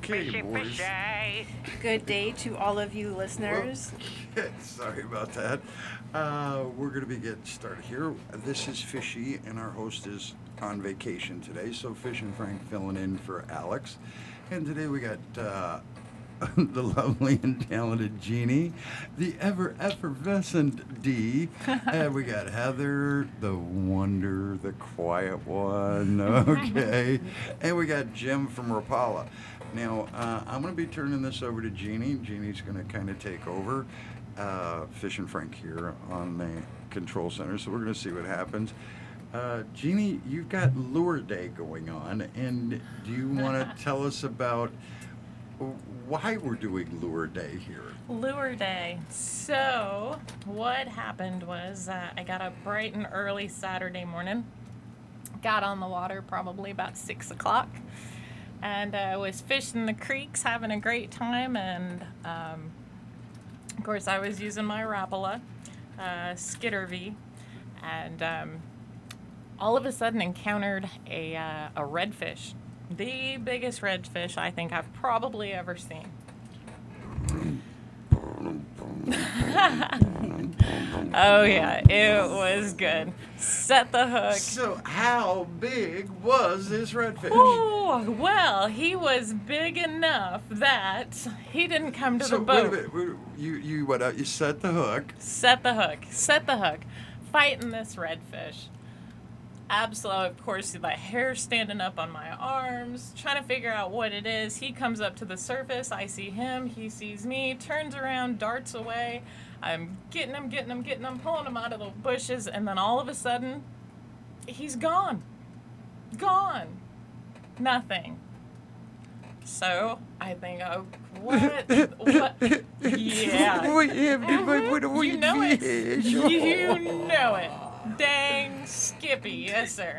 Okay, boys. Good day to all of you listeners. Sorry about that. We're going to be getting started here. This is Fishy, and our host is on vacation today, so Fish and Frank filling in for Alex. And today we got the lovely and talented Jeannie, the ever-effervescent Dee, and we got Heather, the wonder, the quiet one, okay, and we got Jim from Rapala. Now, I'm going to be turning this over to Jeannie. Jeannie's going to kind of take over. Fish and Frank here on the control center, so we're going to see what happens. Jeannie, you've got Lure Day going on, and do you want to tell us about why we're doing Lure Day here? Lure Day. So, what happened was I got up bright and early Saturday morning, got on the water probably about 6 o'clock, and was fishing the creeks, having a great time, and of course I was using my Rapala, Skitter V, and all of a sudden encountered a redfish. The biggest redfish I think I've probably ever seen. Oh yeah, it was good. Set the hook. So how big was this redfish? Oh, well, he was big enough that he didn't come to the boat. Wait a minute. You went out, you set the hook. Set the hook. Fighting this redfish. Absolutely, of course, the hair standing up on my arms, trying to figure out what it is. He comes up to the surface. I see him. He sees me, turns around, darts away. I'm getting him, pulling him out of the bushes, and then all of a sudden, he's gone. Gone. Nothing. So, I think, oh, what? Yeah. You know it. You know it. Dang Skippy, yes sir.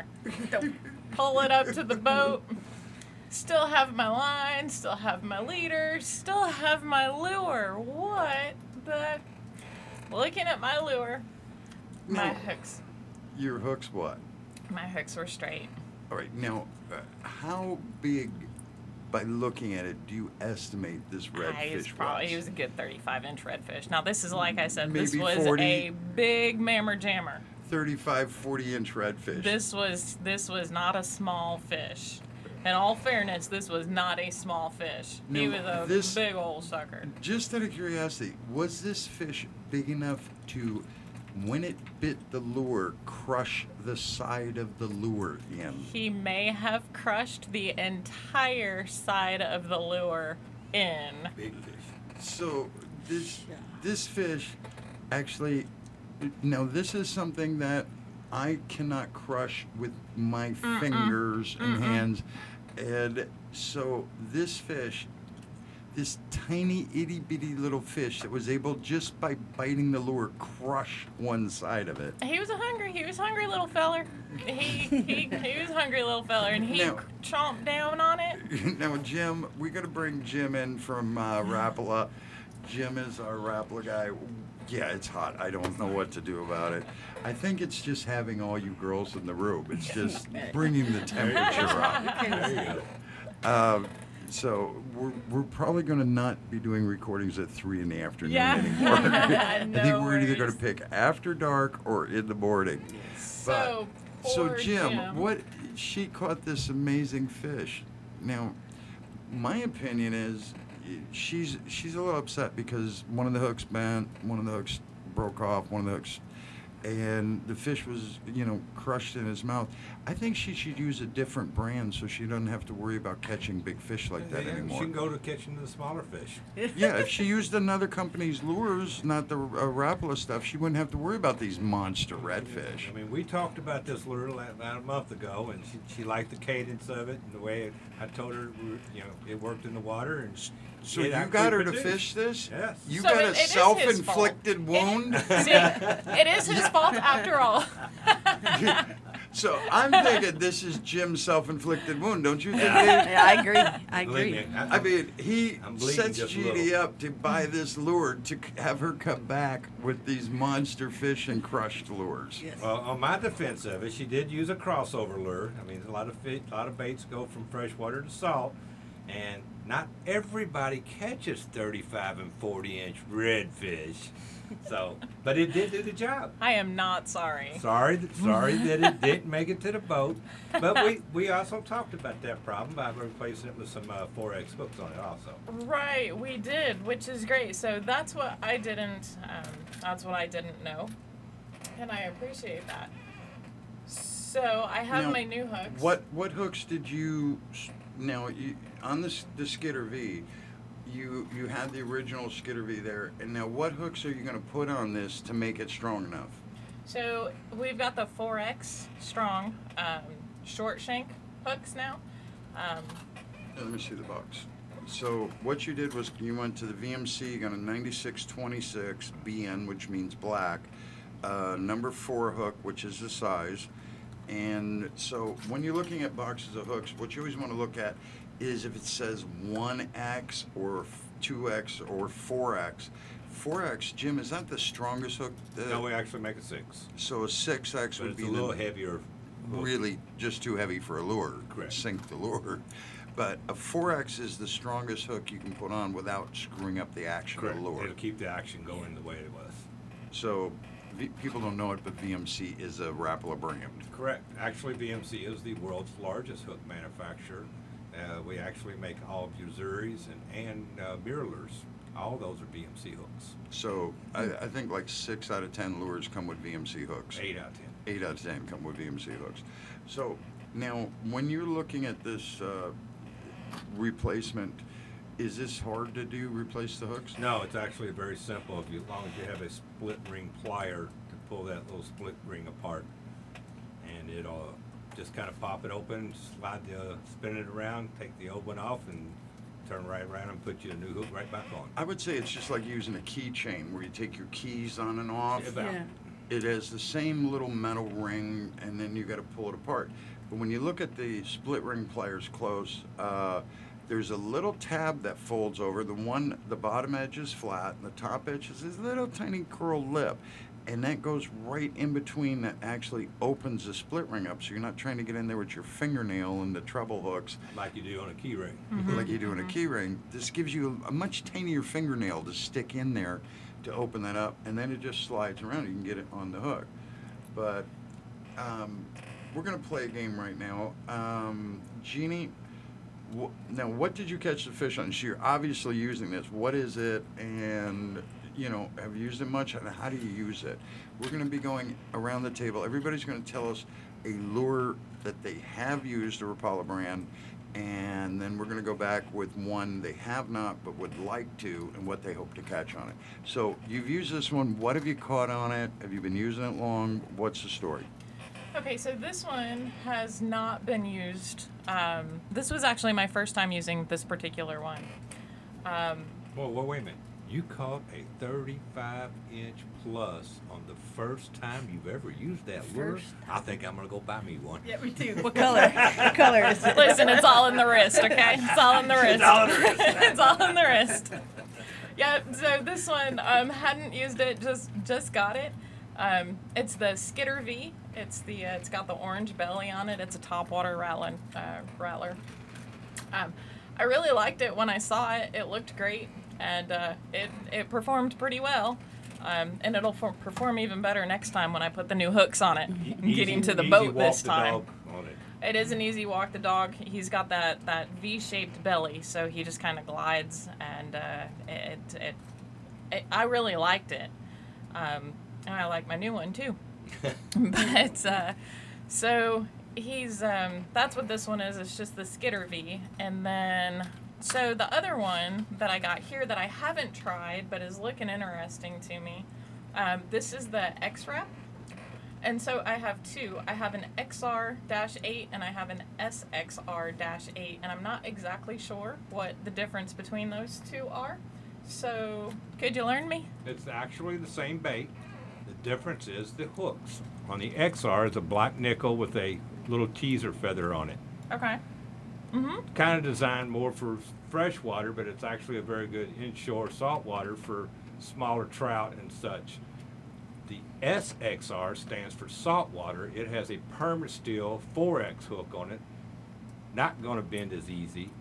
Pull it up to the boat. Still have my line, still have my leader, still have my lure. What the? Looking at my lure, my hooks. Your hooks what? My hooks were straight. All right, now, how big, by looking at it, do you estimate this redfish was? He was a good 35-inch redfish. Now, this is, like I said, Maybe this was 40. a big mammer jammer. 35, 40-inch redfish. This was not a small fish. In all fairness, this was not a small fish. Now, He was a big old sucker. Just out of curiosity, was this fish big enough to, when it bit the lure, crush the side of the lure in? He may have crushed the entire side of the lure in. Big fish. So this fish actually. Now, this is something that I cannot crush with my fingers and hands. And so this fish, this tiny itty-bitty little fish that was able, just by biting the lure, crush one side of it. He was hungry little feller. He was a hungry little feller, and he chomped down on it. Now, Jim, we got to bring Jim in from Rapala. Jim is our Rapala guy. Yeah, it's hot. I don't know what to do about it. I think it's just having all you girls in the room. It's just bringing the temperature up. There you go. So we're probably going to not be doing recordings at 3 in the afternoon anymore. I think we're either going to pick after dark or in the morning. So Jim, she caught this amazing fish. Now, my opinion is, she's a little upset because one of the hooks bent, one of the hooks broke off, one of the hooks, and the fish was, crushed in his mouth. I think she should use a different brand so she doesn't have to worry about catching big fish like that anymore. She can go to catching the smaller fish. Yeah, if she used another company's lures, not the Rapala stuff, she wouldn't have to worry about these monster redfish. I mean, we talked about this lure about a month ago, and she liked the cadence of it and the way I told her, it worked in the water. And so you got her to fish this? Yes. You got a self-inflicted wound? It is his fault after all. So I'm thinking this is Jim's self-inflicted wound, don't you think, Dave? Yeah, I agree. I mean, he sets Jeannie up to buy this lure to have her come back with these monster fish and crushed lures. Yes. Well, on my defense of it, she did use a crossover lure. I mean, a lot of baits go from freshwater to salt, and not everybody catches 35 and 40-inch redfish. So, but it did do the job. I am not sorry. Sorry that it didn't make it to the boat. But we also talked about that problem by replacing it with some 4X hooks on it also. Right, we did, which is great. So that's what I didn't. That's what I didn't know, and I appreciate that. So I have Now, my new hooks. What hooks did you? Now on the Skitter V, you had the original Skitter V there, and now what hooks are you going to put on this to make it strong enough? So we've got the 4X strong short shank hooks now. Let me see the box. So what you did was you went to the VMC, you got a 9626 BN, which means black, number 4 hook, which is the size. And so when you're looking at boxes of hooks, what you always want to look at is if it says 1X or 2X or 4X. 4X, Jim, is that the strongest hook? No, we actually make a 6. So a 6X But would it's be a little heavier. hook. really just too heavy for a lure. Correct. Sink the lure. But a 4X is the strongest hook you can put on without screwing up the action Correct. of the lure. It'll keep the action going the way it was. So people don't know it, but VMC is a Rapala brand. Correct. Actually, VMC is the world's largest hook manufacturer. We actually make all of your Zuris and mirrors. All those are VMC hooks. So I think like 6 out of 10 lures come with VMC hooks. 8 out of 10. 8 out of 10 come with VMC hooks. So now when you're looking at this replacement, is this hard to do, replace the hooks? No, it's actually very simple. As long as you have a split ring plier to pull that little split ring apart, and it'll just kind of pop it open, spin it around, take the old one off, and turn right around and put you a new hook right back on. I would say it's just like using a keychain where you take your keys on and off. About. Yeah. It has the same little metal ring, and then you got to pull it apart. But when you look at the split ring pliers close, there's a little tab that folds over. The bottom edge is flat, and the top edge is this little tiny curled lip, and that goes right in between. That actually opens the split ring up, so you're not trying to get in there with your fingernail and the treble hooks Like you do on a key ring. like you do in a key ring. This gives you a much tinier fingernail to stick in there to open that up, and then it just slides around. You can get it on the hook. But we're going to play a game right now. Jeannie, now what did you catch the fish on? You're obviously using this. What is it? And, have you used it much? And how do you use it? We're going to be going around the table. Everybody's going to tell us a lure that they have used, a Rapala brand, and then we're going to go back with one they have not but would like to, and what they hope to catch on it. So you've used this one. What have you caught on it? Have you been using it long? What's the story? Okay, so this one has not been used. This was actually my first time using this particular one. Well, wait a minute. You caught a 35-inch plus on the first time you've ever used that lure? First I think I'm going to go buy me one. Yeah, we do. What color? What color is it? Listen, it's all in the wrist, okay? It's all in the wrist. It's all in the wrist. It's all in the wrist. Yeah, so this one, hadn't used it, just got it. It's the Skitter V. It's got the orange belly on it. It's a topwater rattler. I really liked it when I saw it. It looked great, and it performed pretty well. And it'll perform even better next time when I put the new hooks on it and get him to the boat this time. Walk the dog on it. It is an easy walk the dog. He's got that V-shaped belly, so he just kind of glides, and I really liked it. And I like my new one too. But so he's that's what this one is. It's just the Skitter V, and then so the other one that I got here that I haven't tried but is looking interesting to me. This is the X-Wrap. And so I have two. I have an XR-8 and I have an SXR-8, and I'm not exactly sure what the difference between those two are. So could you learn me? It's actually the same bait. The difference is the hooks. On the XR is a black nickel with a little teaser feather on it. Okay. Mm-hmm. Kind of designed more for freshwater, but it's actually a very good inshore saltwater for smaller trout and such. The SXR stands for saltwater. It has a Permasteel 4X hook on it. Not going to bend as easy.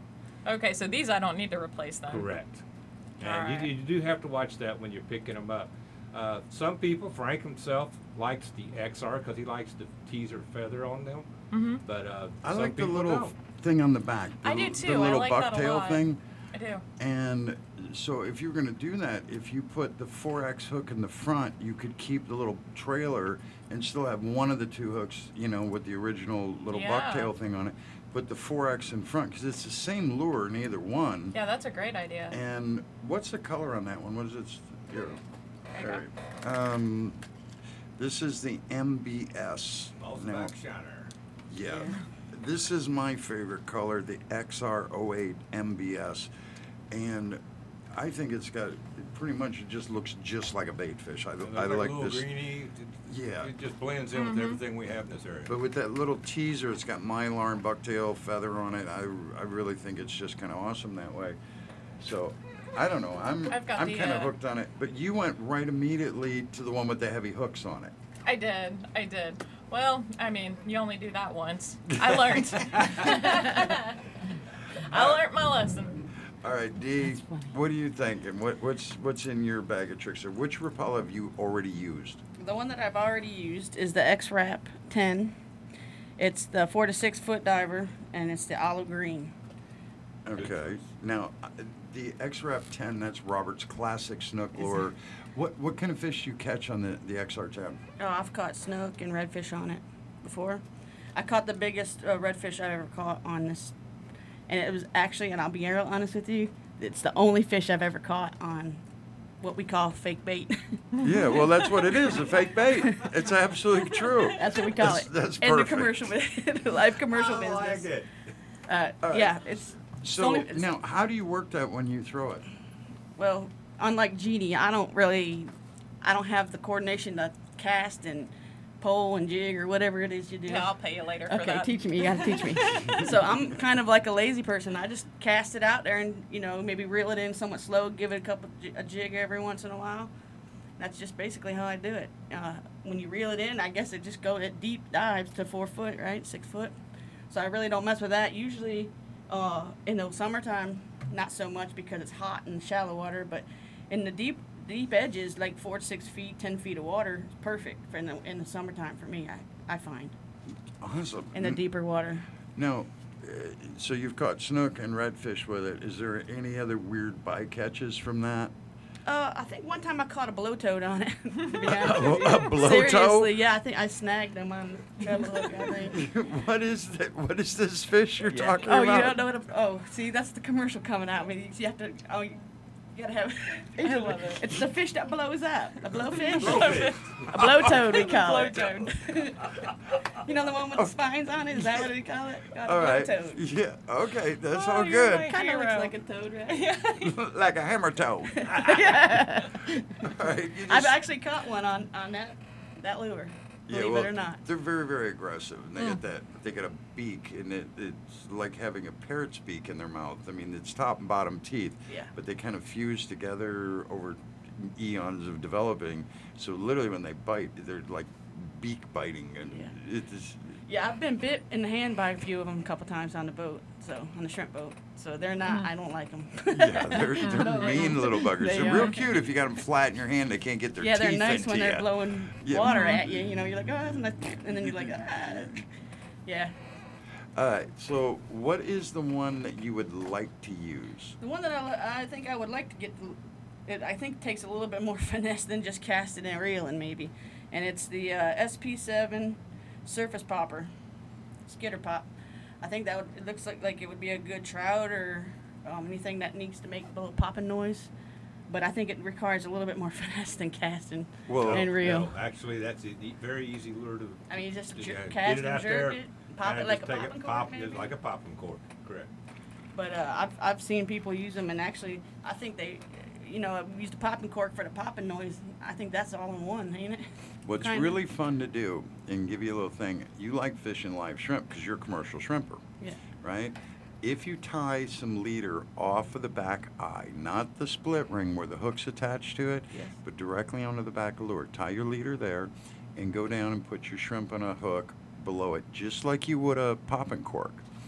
Okay, so these I don't need to replace then. Correct. And Alright. you do have to watch that when you're picking them up. Some people, Frank himself, likes the XR because he likes the teaser feather on them. Mm-hmm. But I some like the people little don't. thing on the back. I do The too. I little like that a bucktail lot. thing. I do. And so if you're going to do that, if you put the 4X hook in the front, you could keep the little trailer and still have one of the two hooks, with the original little Yeah. bucktail thing on it. Put the 4X in front because it's the same lure in either one. Yeah, that's a great idea. And what's the color on that one? What is it? Here. There you All right. This is the MBS. False Now, back shiner. yeah. This is my favorite color, the XR08 MBS. And I think it pretty much it just looks just like a bait fish. I like little this. greeny. Yeah. It just blends in with everything we have in this area. But with that little teaser, it's got mylar and bucktail feather on it. I really think it's just kind of awesome that way. So, I don't know. I'm I've got kind the, of hooked on it. But you went right immediately to the one with the heavy hooks on it. I did. Well, I mean, you only do that once. I learned. I learned my lesson. All right, Dee, what are you thinking? What's in your bag of tricks? Or which Rapala have you already used? The one that I've already used is the X-Rap 10. It's the 4 to 6 foot diver, and it's the olive green. Okay. Now, the X-Rap 10, that's Robert's classic snook lure. What kind of fish do you catch on the XR10? Oh, I've caught snook and redfish on it before. I caught the biggest redfish I ever caught on this, and it was actually, and I'll be real honest with you, it's the only fish I've ever caught on what we call fake bait. Yeah, well, that's what it is, a fake bait. It's absolutely true. That's what we call it. That's in the perfect. commercial, the live commercial I like business. it. All right. Yeah, it's So, only- it's- now, how do you work that when you throw it? Well, unlike Jeannie, I don't have the coordination to cast and pole and jig or whatever it is you do. Yeah, I'll pay you later for Okay, that. teach me. You gotta teach me. So I'm kind of like a lazy person. I just cast it out there and maybe reel it in somewhat slow, give it a jig every once in a while. That's just basically how I do it. When you reel it in, I guess it deep dives to 4 foot, right, 6 foot. So I really don't mess with that. Usually, in the summertime, not so much because it's hot in shallow water, but in the deep edges, like 4 to 6 feet, 10 feet of water, is perfect for in the summertime for me. I find Awesome. in the deeper water. Now, so you've caught snook and redfish with it. Is there any other weird bycatches from that? I think one time I caught a blowtoad on it. To be honest A with you. blowtoad? Seriously, yeah, I think I snagged them on the treble hook. I think. What is that? What is this fish you're talking Oh, about? you don't know what? See, that's the commercial coming out. I mean, you have to. Oh, you gotta have. I love it. It's the fish that blows up. A blowfish. Blowfish. A blowtoad, we call it. Blowtoad. You know the one with the spines on it? Is that what we call it? Got a All right. blowtoad. Yeah. Okay. That's Oh, all you're good. my- Kind of looks Hero. like a toad, right? Like a hammer toad. Yeah. All right. You I've just- actually caught one on that lure. Believe it or not. They're very, very aggressive. And they get a beak, and it's like having a parrot's beak in their mouth. I mean, it's top and bottom teeth. Yeah. But they kind of fuse together over eons of developing. So literally, when they bite, they're like beak biting, and Yeah. it is. Yeah, I've been bit in the hand by a few of them a couple times on the boat, on the shrimp boat. So they're not. I don't like them. Yeah, they're mean little buggers. They They're real are. cute if you got them flat in your hand. They can't get their Yeah, teeth they're nice into when they're ya. blowing Yeah. water at you. You're like, oh, that's nice. And then you're like, ah. Yeah. All right. So, what is the one that you would like to use? The one that I think I would like to get, it I think takes a little bit more finesse than just casting and reeling maybe, and it's the SP7 surface popper, skitter pop. I think it looks like it would be a good trout or anything that needs to make a little popping noise. But I think it requires a little bit more finesse than casting Well, and reel. No, actually, that's a very easy lure to. I mean, just get cast it and out jerk there, it, pop kinda it like just a take popping pop cork, it maybe. like a popping cork. Correct. But I've seen people use them, and actually, I think they, we used a popping cork for the popping noise. I think that's all in one, ain't it? What's Kinda. really fun to do, and give you a little thing, you like fishing live shrimp because you're a commercial shrimper, Yeah. right? If you tie some leader off of the back eye, not the split ring where the hook's attached to it, Yes. but directly onto the back of the lure, tie your leader there and go down and put your shrimp on a hook below it, just like you would a popping cork.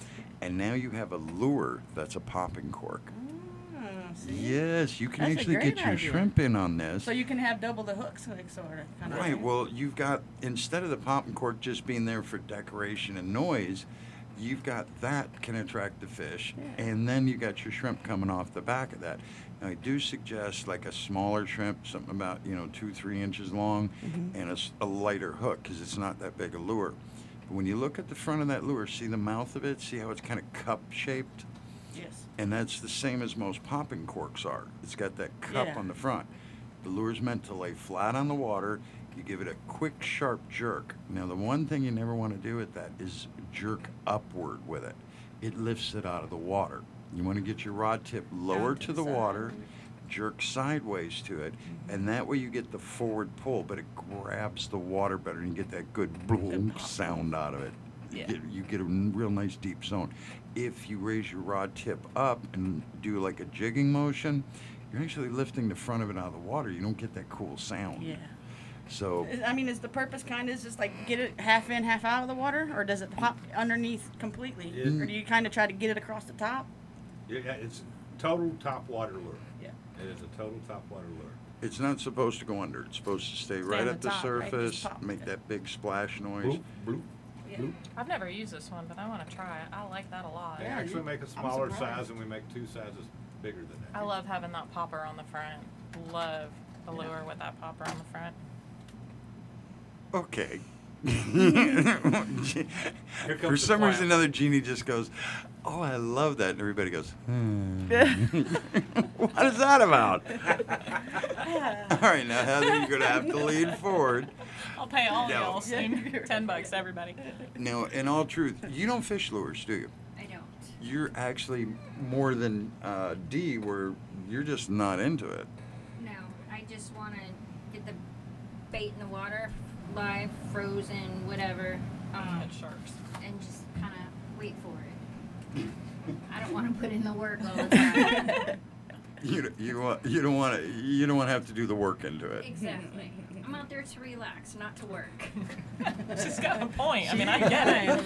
and now you have a lure that's a popping cork. See? Yes, you can That's a actually great get your idea. shrimp in on this. So you can have double the hooks, like, sort of. Kind of. Right. Well, you've got, instead of the popping cork just being there for decoration and noise, you've got that can attract the fish, Yeah. and then you got your shrimp coming off the back of that. Now, I do suggest like a smaller shrimp, something about 2-3 inches long, and a lighter hook because it's not that big a lure. But when you look at the front of that lure, see the mouth of it? See how it's kind of cup shaped? Yes. And that's the same as most popping corks are. It's got that cup Yeah. on the front. The lure's meant to lay flat on the water. You give it a quick, sharp jerk. Now, the one thing you never want to do with that is jerk upward with it. It lifts it out of the water. You want to get your rod tip lower to to the the side. water, jerk sideways to it, and that way you get the forward pull, but it grabs the water better and you get that good bloom pop. sound out of it. Yeah. You get a real nice deep zone. If you raise your rod tip up and do like a jigging motion, you're actually lifting the front of it out of the water. You don't get that cool sound. Yeah. So I mean, is the purpose kind of just like get it half in, half out of the water, or does it pop underneath completely, Yeah. or do you kind of try to get it across the top? Yeah, it's total top water lure. Yeah. It is a total top water lure. it's not supposed to go under. It's supposed to stay right on at the the top, right? surface, Just pop make it. that big splash noise. Bloop, bloop, Yeah. bloop. I've never used this one, but I want to try it. I like that a lot. They Yeah, actually you- make a I'm smaller surprised. size, and we make 2 sizes bigger than that. I love having that popper on the front. Love the lure with that popper on the front. Okay. Here For comes the some reason, flap. another genie just goes, "Oh, I love that," and everybody goes, "What is that about?" All right, now Heather, you're gonna have to lead forward. I'll pay all No. y'all soon. $10, everybody. Now, in all truth, you don't fish lures, do you? I don't. You're actually more than D, where you're just not into it. No, I just want to get the bait in the water, live, frozen, whatever, Catch sharks. and just kind of wait for it. I don't want to put in the work all the time. You don't want to have to do the work into it. Exactly. I'm out there to relax, not to work. She's got a point. I mean, I get it.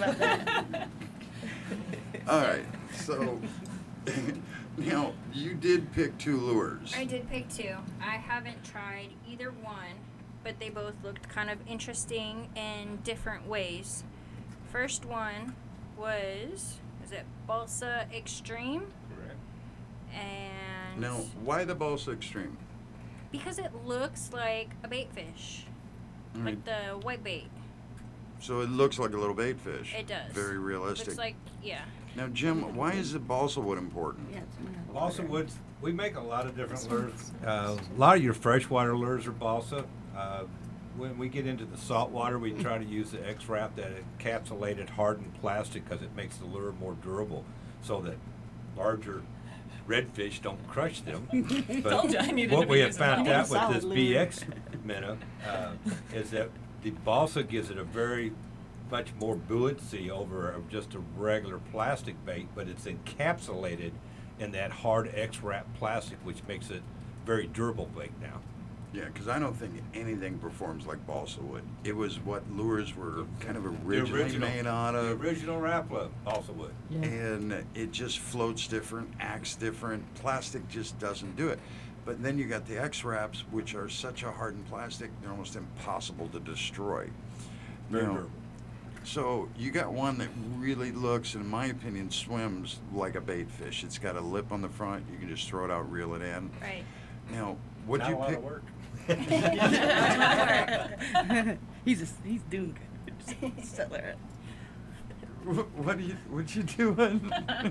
All right, so now you did pick 2 lures. I did pick 2. I haven't tried either one, but they both looked kind of interesting in different ways. First one is it Balsa Extreme? Correct. And Now, why the Balsa Extreme? because it looks like a bait fish, All right, like the white bait. so it looks like a little bait fish. It does. Very realistic. Looks like, yeah. Now, Jim, why is the balsa wood important? Yeah, it's gonna have a Balsa water. woods, we make a lot of different lures. A lot of your freshwater lures are balsa. When we get into the saltwater, we try to use the X-Wrap, that encapsulated hardened plastic, because it makes the lure more durable, so that larger redfish don't crush them. Told you I needed to What be we have using found that. out with this Solid lure. BX minnow is that the balsa gives it a very much more buoyancy over just a regular plastic bait, but it's encapsulated in that hard X-Wrap plastic, which makes it very durable bait now. Yeah, because I don't think anything performs like balsa wood. It was what lures were kind of The originally made out the of. original Rapala balsa wood. And it just floats different, acts different. Plastic just doesn't do it. But then you got the X-Wraps, which are such a hardened plastic, they're almost impossible to destroy. Very Now, durable. so you got one that really looks, in my opinion, swims like a bait fish. It's got a lip on the front. You can just throw it out, reel it in. Right. Now, what'd Not you a lot pick? of work. he's doing good. Stellar. What you doing?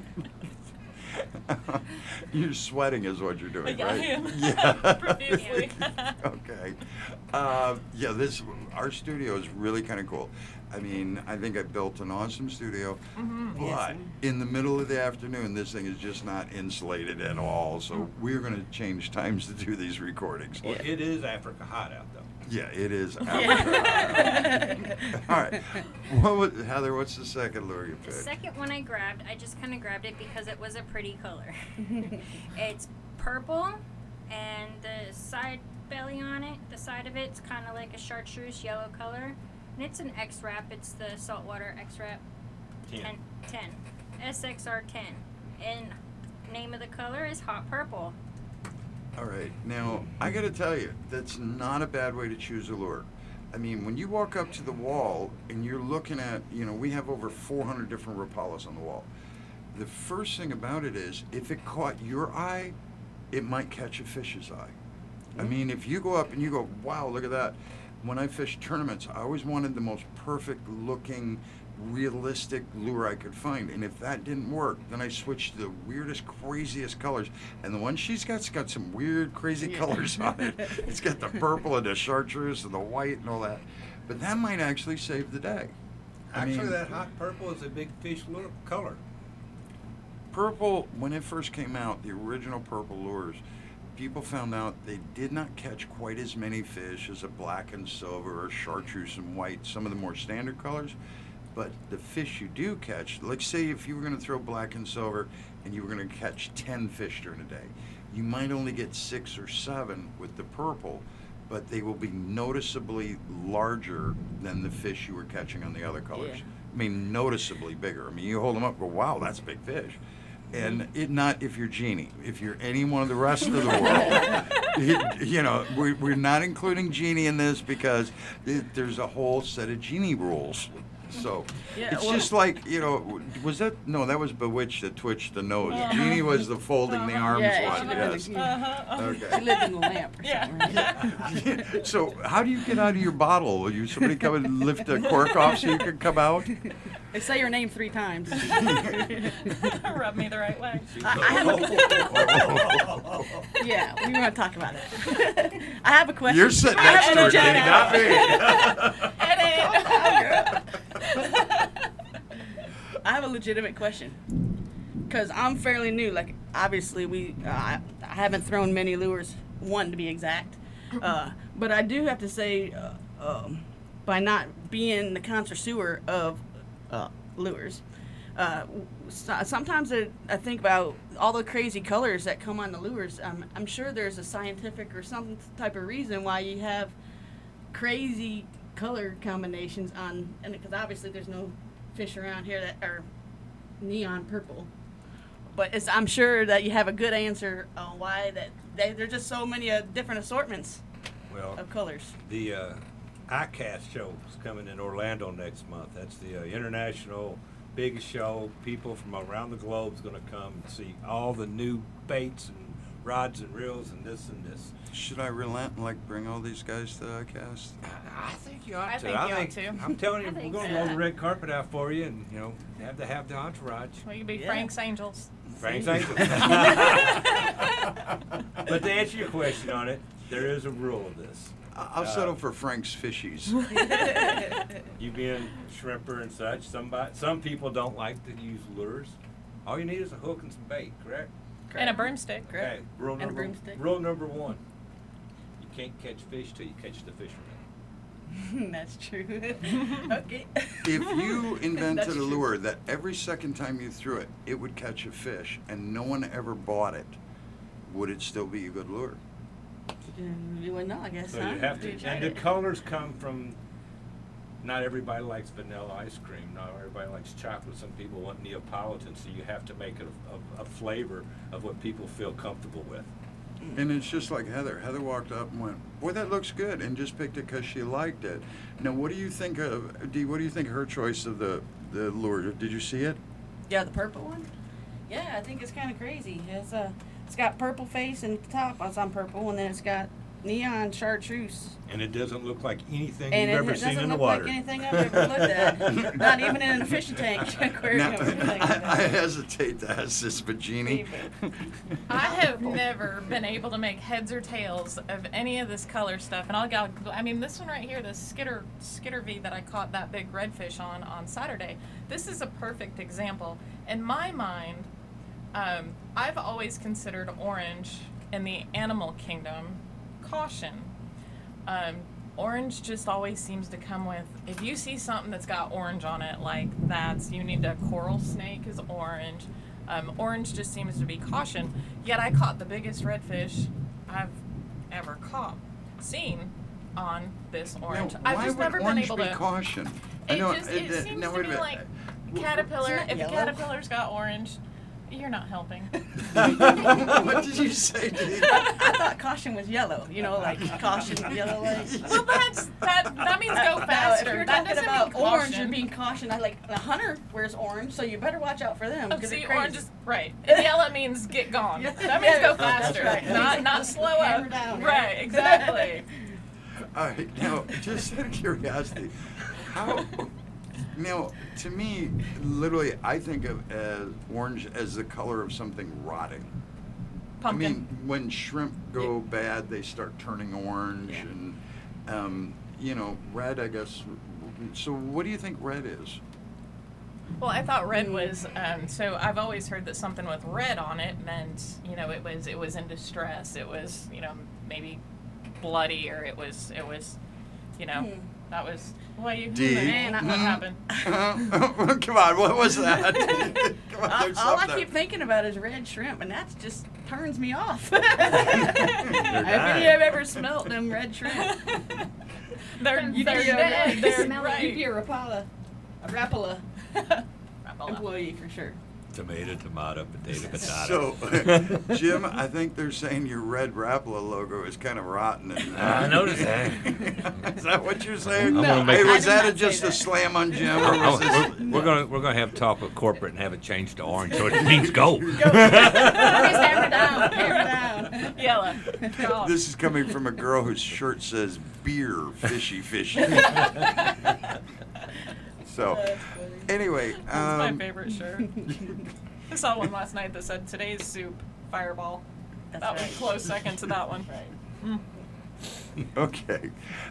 You're sweating is what you're doing, Yeah, I right? am. Yeah. Profusely. Okay. Yeah, our studio is really kind of cool. I mean, I think I built an awesome studio, but Yes. in the middle of the afternoon, this thing is just not insulated at all. So we're going to change times to do these recordings. Well, it is Africa hot out, though. Yeah, it is. Yeah. All right. Heather, what's the second lure you The picked? second one I grabbed, I just kind of grabbed it because it was a pretty color. It's purple, and the side belly on it, the side of it's kind of like a chartreuse yellow color. And it's an X-Wrap. It's the saltwater X-Wrap 10. SXR10. And name of the color is Hot Purple. All right. Now, I got to tell you, that's not a bad way to choose a lure. I mean, when you walk up to the wall and you're looking at, we have over 400 different Rapalas on the wall. The first thing about it is, if it caught your eye, it might catch a fish's eye. I mean, if you go up and you go, wow, look at that. When I fish tournaments, I always wanted the most perfect looking, realistic lure I could find. And if that didn't work, then I switched to the weirdest, craziest colors. And the one she's got some weird, crazy colors on it. It's got the purple and the chartreuse and the white and all that. But that might actually save the day. Actually, that hot purple is a big fish lure color. Purple, when it first came out, the original purple lures, people found out they did not catch quite as many fish as a black and silver or chartreuse and white, some of the more standard colors. But the fish you do catch, like say if you were going to throw black and silver and you were going to catch 10 fish during a day, you might only get 6 or 7 with the purple, but they will be noticeably larger than the fish you were catching on the other colors. Yeah. I mean, noticeably bigger. I mean, you hold them up and go, wow, that's a big fish. And not if you're Genie. If you're any one of the rest of the world, we're not including Genie in this because there's a whole set of Genie rules. So it's just like, was that? No, that was Bewitched that twitched the nose. Genie was the folding the arms Yeah, one. she Yes. She Okay. lived in the lamp or Yeah. something. Right? So how do you get out of your bottle? Will you somebody come and lift the cork off so you can come out? They say your name 3 times. Rub me the right way. Yeah, we want to talk about that. I have a question. You're sitting I next have to a her, Jenny, legitimate- not me. I have a legitimate question. Because I'm fairly new. Like, obviously, I haven't thrown many lures, one to be exact. But I do have to say, by not being the connoisseur of lures, sometimes I think about all the crazy colors that come on the lures. I'm sure there's a scientific or some type of reason why you have crazy color combinations on, and because obviously there's no fish around here that are neon purple. But I'm sure that you have a good answer on why there's just so many different assortments of colors. The ICAST show is coming in Orlando next month. That's the international biggest show. People from around the globe is going to come and see all the new baits and rods and reels and this and this. Should I relent and bring all these guys to the cast? I think you ought I to. think you ought to. I'm telling you, I we're think going to so. roll the red carpet out for you, and have to have the entourage. We could be Yeah. Frank's Angels. Frank's Angels. But to answer your question on it, there is a rule of this. I'll settle for Frank's Fishies. You being shrimper and such, some people don't like to use lures. All you need is a hook and some bait, correct? And a broomstick. Okay, rule And a number broomstick. rule number 1. You can't catch fish till you catch the fisherman. That's true. Okay. If you invented That's a true. lure that every second time you threw it, it would catch a fish, and no one ever bought it, would it still be a good lure? You wouldn't know, I guess. So huh? you have to, You tried and the it. colors come from. Not everybody likes vanilla ice cream. Not everybody likes chocolate. Some people want Neapolitan, so you have to make it a flavor of what people feel comfortable with. And it's just like Heather. Heather walked up and went, "Boy, that looks good," and just picked it because she liked it. Now, what do you think of Dee? What do you think of her choice of the lure? Did you see it? Yeah, the purple one. Yeah, I think it's kind of crazy. It's got purple face and the top on some purple, and then it's got neon chartreuse. And it doesn't look like anything And you've it ever seen doesn't in the look water. like anything I've ever looked at. Not even in a fishing tank aquarium. Now, or anything like I that. hesitate to ask this, but Jeannie, I have never been able to make heads or tails of any of this color stuff, and this one right here, the skitter V that I caught that big redfish on Saturday. This is a perfect example. In my mind, I've always considered orange in the animal kingdom caution. Orange just always seems to come with, if you see something that's got orange on it, you need a coral snake is orange. Orange just seems to be caution. Yet I caught the biggest redfish I've ever seen on this orange. now, I've why just would never been orange able be to. caution? It seems now, to wait a me minute. like Caterpillar. Isn't that If a yellow? caterpillar's got orange, you're not helping. What did you say, Dee? I thought caution was yellow. You know, like caution yellow. Like. Well, that means go No, faster. if you're That talking doesn't about mean orange, caution. you're being cautioned. I like the hunter wears orange, so you better watch out for them. Oh, 'cause see, they're crazy. orange is right. And yellow means get gone. Yeah. That means go Yeah, that's faster, right. not slow Hammer up. down, right, right? exactly. All right, now, just out of curiosity, how, now, to me, literally, I think of as orange as the color of something rotting. Pumpkin. I mean, when shrimp go bad, they start turning orange, Yeah. and, you know, red, I guess. So what do you think red is? Well, I thought red was so I've always heard that something with red on it meant, you know, it was in distress. It was, you know, maybe bloody, or it was you know, that was what you D. man, what happened? Come on, what was that? Come on, there's All I something. keep thinking about is red shrimp, and that just turns me off. They're If dying. you have ever smelt them red shrimp, they're you'd they're be a, dead. They're you'd be right. a Rapala Rapala. employee for sure. Tomato, potato. So, Jim, I think they're saying your red Rapala logo is kind of rotten. And, I noticed that. Is that what you're saying? I'm gonna make- Hey, I was did that not just say a that. slam on Jim? Or was this, We're gonna have to talk with corporate and have it changed to orange so it means go. Just hammer down, hammer down. Yellow. God. this is coming from a girl whose shirt says beer, fishy, fishy. So, anyway. That's my favorite shirt. I saw one last night that said today's soup, Fireball. That's that right. was close second to that one. Right. Okay.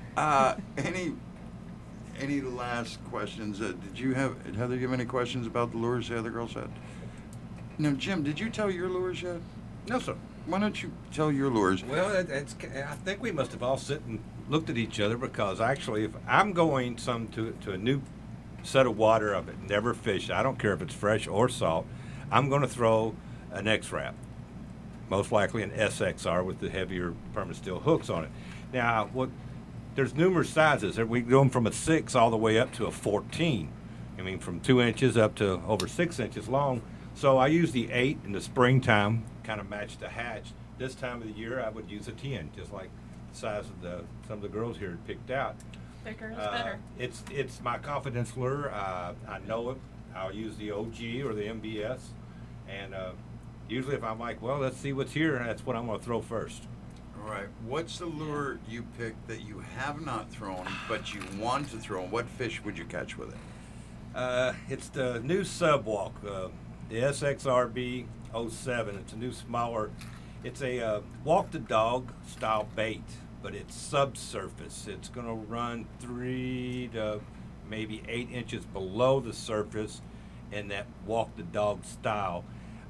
Any last questions? Did you have, Heather, you have any questions about the lures the other girls had? No, Jim, did you tell your lures yet? No, sir. Why don't you tell your lures? Well, I think we must have all sit and looked at each other, because actually, if I'm going to a new set of water I've never fished, I don't care if it's fresh or salt, I'm going to throw an X-Wrap, most likely an SXR with the heavier permanent steel hooks on it. Now, there's numerous sizes. We go from a 6 all the way up to a 14. I mean, from 2 inches up to over 6 inches long. So I use the 8 in the springtime, kind of match the hatch. This time of the year, I would use a 10, just like the size of some of the girls here had picked out. Thicker is better. It's my confidence lure. I know it. I'll use the OG or the MBS, and usually if I'm like, well, let's see what's here, that's what I'm going to throw first. All right. What's the lure you picked that you have not thrown, but you want to throw? What fish would you catch with it? It's the new Subwalk, the SXRB 07. It's a new smaller. It's a walk the dog style bait, but it's subsurface. It's going to run 3 to maybe 8 inches below the surface in that walk the dog style.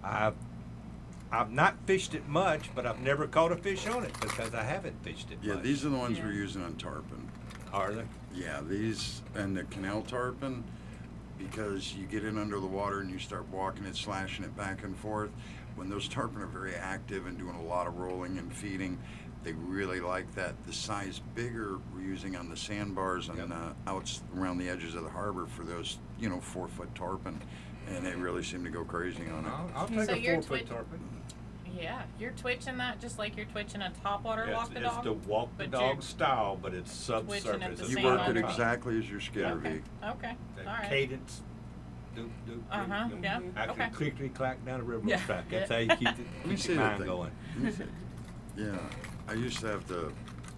I've not fished it much, but I've never caught a fish on it because I haven't fished it Yeah, much. these are the ones we're using on tarpon. Are they? Yeah, these and the canal tarpon, because you get in under the water and you start walking it, slashing it back and forth. When those tarpon are very active and doing a lot of rolling and feeding, they really like that. The size bigger we're using on the sandbars and out around the edges of the harbor for those, 4-foot tarpon, and they really seem to go crazy on it. I'll take So a you're 4-foot twitch- tarpon. Yeah, you're twitching that just like you're twitching a topwater Yeah, walk the it's dog. the walk the but dog you're- style, but it's twitching at subsurface. the It's You same work on it top. exactly as your skitter Okay. V. Okay. That All right. cadence. Doop, doop, Uh-huh, doop, doop. yeah, Actually, okay. clickety clack down the railroad Yeah. track. That's how you keep Let me keep see your that mind thing. going. Let me see. Yeah, I used to have to.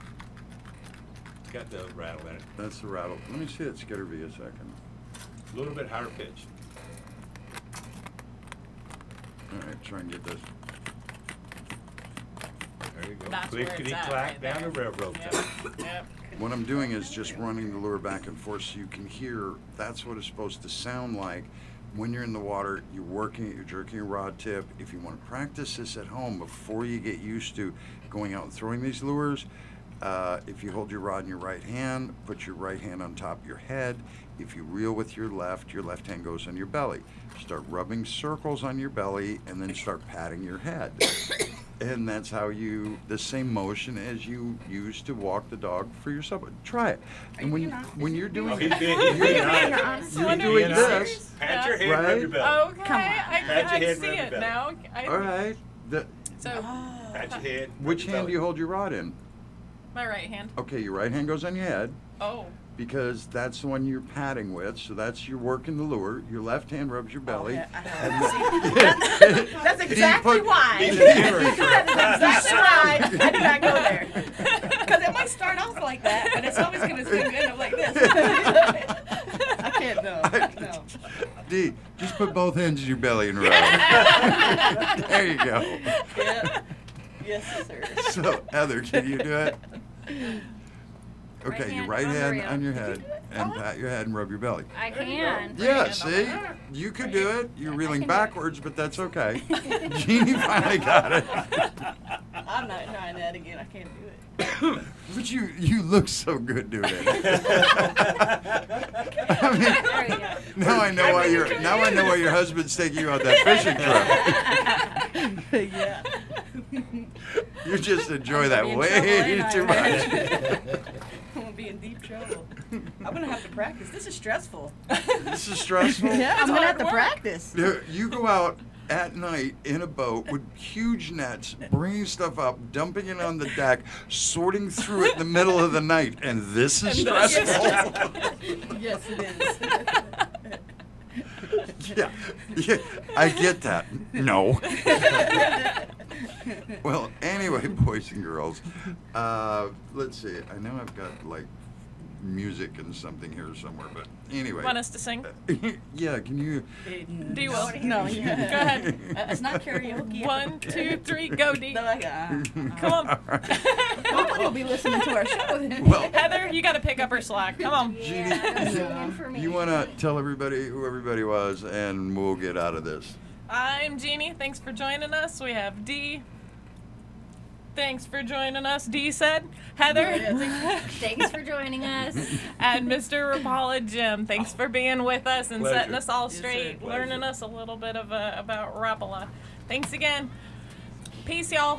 It's got the rattle in it. That's the rattle. Let me see that skitter V a second. A little bit higher pitch. All right, try and get this. There you go. That's where it's Clickety at clack right down there. the railroad Yep. track. Yep. What I'm doing is just running the lure back and forth so you can hear. That's what it's supposed to sound like when you're in the water. You're working it, you're jerking your rod tip. If you want to practice this at home before you get used to going out and throwing these lures, If you hold your rod in your right hand, put your right hand on top of your head. If you reel with your left hand goes on your belly. Start rubbing circles on your belly and then start patting your head. And that's how the same motion as you use to walk the dog for yourself. Try it. And when you're doing He's being you're honest. doing being this, Pat your head, Right? rub your belly. Okay, Come on. Pat your I head, see rub your it belly. now. all right. So Pat your head. rub Which your hand belly. do you hold your rod in? my right hand. Okay, your right hand goes on your head Oh, because that's the one you're patting with. So that's you're working the lure. Your left hand rubs your belly. Yeah, I and know. then- See, that's exactly put- why. He's a mirror. That's exactly why I did not go there. Because it might start off like that, but it's always going to end up like this. I can't, no. D, just put both hands in your belly and rub. There you go. Yeah. Yes, sir. So, Heather, can you do it? Okay, Right your hand right on the hand rail. on your head and pat your head and rub your belly. I can. Yeah, see? You could do it. You're reeling can do it. backwards, but that's okay. Jeannie finally got it. I'm not trying that again. I can't do it. But you look so good doing it. There you go. Now I know why your husband's taking you on that fishing trip. Yeah. You just enjoy I'm that gonna be in way trouble, too ain't I? much. I'm going to be in deep trouble. I'm going to have to practice. This is stressful. This is stressful. Yeah, I'm It's going to have hard to work. practice. You go out at night in a boat with huge nets, bringing stuff up, dumping it on the deck, sorting through it in the middle of the night, and this is stressful. Yes, it is. yeah, I get that. No. Well, anyway, boys and girls, let's see. I know I've got like music and something here somewhere, but anyway. want us to sing? Yeah, can you? Do you will? No, Go ahead. It's not karaoke. 1, 2, 3, go D. No, Come on. Nobody will be listening to our show then. Well, Heather, you got to pick up her slack. Come on. Jeannie, Yeah, singing for me. you want to tell everybody who everybody was, and we'll get out of this. I'm Jeannie. Thanks for joining us. We have D. Thanks for joining us, D said. Heather. Thanks for joining us. And Mr. Rapala Jim. Thanks for being with us and Pleasure. setting us all Yes, sir. straight, Pleasure. learning us a little bit of about Rapala. Thanks again. Peace, y'all.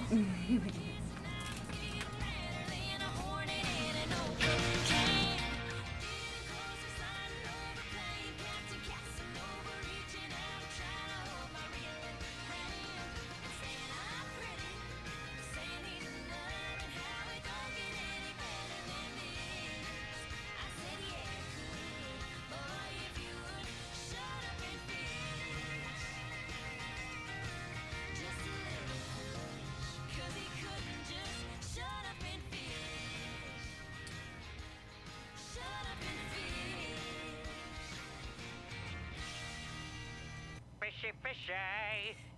Fishy, fishy.